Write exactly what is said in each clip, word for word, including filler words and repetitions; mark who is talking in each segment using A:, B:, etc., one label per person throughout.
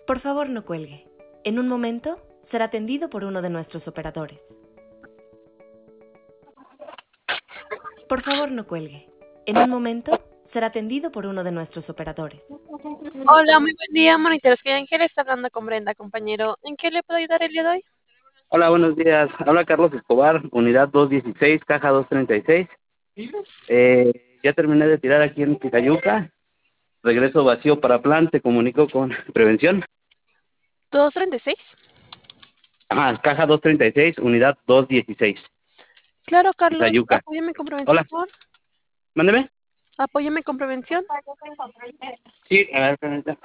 A: Por favor, no cuelgue. En un momento será atendido por uno de nuestros operadores. Por favor, no cuelgue. En un momento será atendido por uno de nuestros operadores.
B: Hola, muy buen día, monitores. Que Ángel está hablando con Brenda, compañero. ¿En qué le puedo ayudar el día de hoy?
C: Hola, buenos días. Habla Carlos Escobar, unidad doscientos dieciséis, caja doscientos treinta y seis. Eh, ya terminé de tirar aquí en Tizayuca. Regreso vacío para plan. Te comunico con prevención.
B: ¿doscientos treinta y seis?
C: Ah, caja doscientos treinta y seis, unidad doscientos dieciséis.
B: Claro, Carlos.
C: Tizayuca.
B: Apóyame con prevención,
C: Hola,
B: por favor.
C: mándeme.
B: Apóyame con prevención.
C: Sí, a ver, permítame.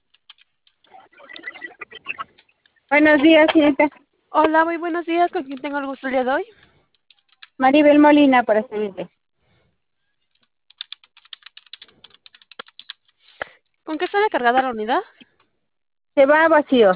D: Buenos días, señorita.
B: Hola, muy buenos días. ¿Con quién tengo el gusto el día de hoy?
D: Maribel Molina, para servirte.
B: ¿Con qué sale cargada la unidad?
D: Se va vacío.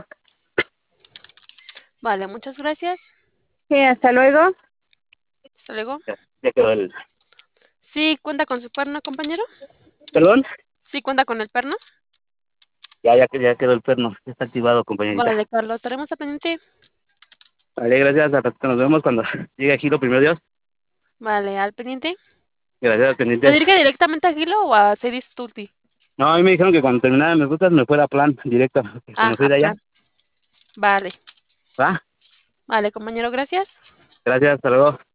B: Vale, muchas gracias.
D: Sí, hasta luego.
B: Hasta luego.
C: Ya, ya quedó el...
B: ¿Sí cuenta con su perno, compañero?
C: ¿Perdón?
B: ¿Sí cuenta con el perno?
C: Ya, ya, ya quedó el perno. Ya está activado, compañerita.
B: Vale, Carlos. Estaremos al pendiente.
C: Vale, gracias. Al ratito nos vemos cuando llegue a Giro, primero Dios.
B: Vale, al pendiente.
C: Gracias, al
B: ¿Se
C: pendiente.
B: dirige directamente a Gilo o a Cedis Tulti?
C: No, a mí me dijeron que cuando terminara mis rutas me fuera a plan directo, que
B: Ah,
C: como soy
B: a
C: de allá.
B: plan. Vale.
C: ¿Va?
B: Vale, compañero, gracias.
C: Gracias, hasta luego.